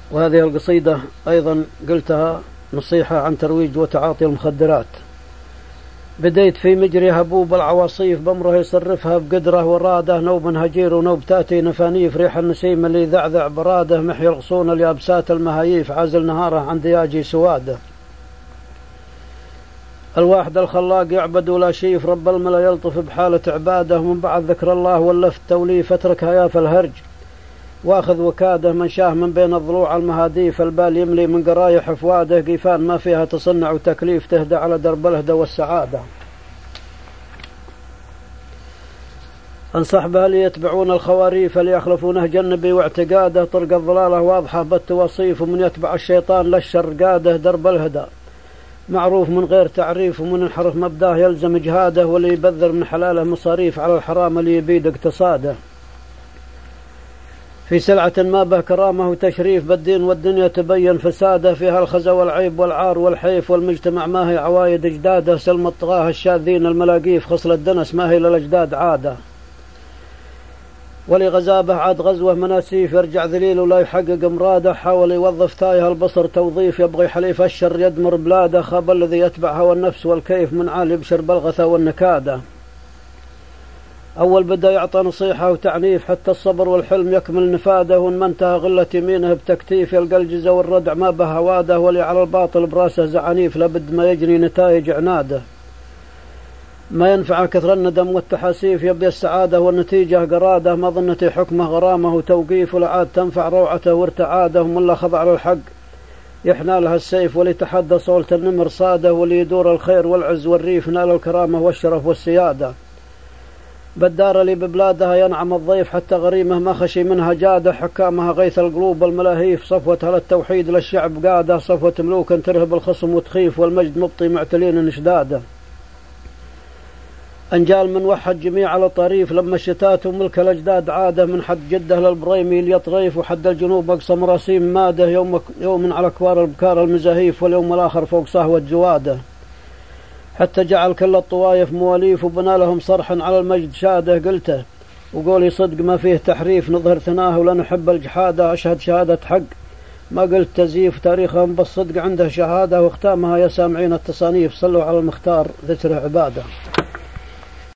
وهذه القصيدة أيضا قلتها نصيحة عن ترويج وتعاطي المخدرات. بديت في مجري هبوب العواصيف بمره يصرفها بقدره وراده، نوب هجير ونوب تأتي نفانيف، ريح النسيم اللي ذعذع براده، محي الغصون اليابسات المهاييف، عازل نهاره عن دياجي سواده. الواحد الخلاق يعبد ولا شيف، رب الملا يلطف بحالة عباده، ومن بعد ذكر الله ولف توليف، اترك هياف الهرج واخذ وكاده، من شاه من بين الضلوع المهاديف، البال يملي من قرايح فواده، قيفان ما فيها تصنع وتكليف، تهدى على درب الهدى والسعادة. أنصح بها ليتبعون الخواريف، ليخلفوا نهج النبي واعتقاده، طرق الضلالة واضحة بالتوصيف، ومن يتبع الشيطان للشر قاده، درب الهدى معروف من غير تعريف، ومن انحرف مبداه يلزم جهاده، واللي يبذر من حلاله مصاريف، على الحرام اللي يبيد اقتصاده. في سلعة ما به كرامة وتشريف، بالدين والدنيا تبين فساده، فيها الخزى والعيب والعار والحيف، والمجتمع ما هي عوايد اجداده، سلم الطغاة الشاذين الملاقيف، خصل الدنس ما هي للأجداد عادة. ولغزابه عاد غزوه مناسيف، يرجع ذليل ولا يحقق مراده، حاول يوظف تايه البصر توظيف، يبغي حليف الشر يدمر بلاده، خاب الذي يتبع هوى النفس والكيف، من عال يبشر بالغثى والنكاده. أول بدأ يعطى نصيحة وتعنيف، حتى الصبر والحلم يكمل نفاده، وإن ما انتهى غلة يمينه بتكتيف، يلقى الجزا والردع ما به هواده، ولي على الباطل براسه زعنيف، لابد ما يجري نتائج عناده. ما ينفع كثر الندم والتحاسيف، يبدي السعادة والنتيجة قرادة، مظنة حكمه غرامه وتوقيف، ولعاد تنفع روعته وارتعاده، ومن لا خضع للحق يحنى لها السيف، وليتحدى صولة النمر صاده، ولي يدور الخير والعز والريف، نال الكرامة والشرف والسيادة. بالدار اللي ببلادها ينعم الضيف، حتى غريمه ما خشي منها جاده، حكامها غيث القلوب الملاهيف، صفوتها للتوحيد للشعب قاده، صفوة ملوك ترهب الخصم وتخيف، والمجد مبطي معتلين نشداده. أنجال من وحد جميع على طريف، لما الشتات وملك الأجداد عاده، من حد جده للبريمي ليطريف، وحد الجنوب أقصى مراسيم ماده، يوم على كوار البكار المزاهيف، واليوم الآخر فوق صهوة جواده. حتى جعل كل الطوايف مواليف، وبنى لهم صرحا على المجد شاده، قلته وقولي صدق ما فيه تحريف، نظهر ثناه ولا نحب الجحاده، أشهد شهادة حق ما قلت تزييف، تاريخهم بالصدق عنده شهادة، واختامها يا سامعين التصانيف، صلوا على المختار ذكر عباده.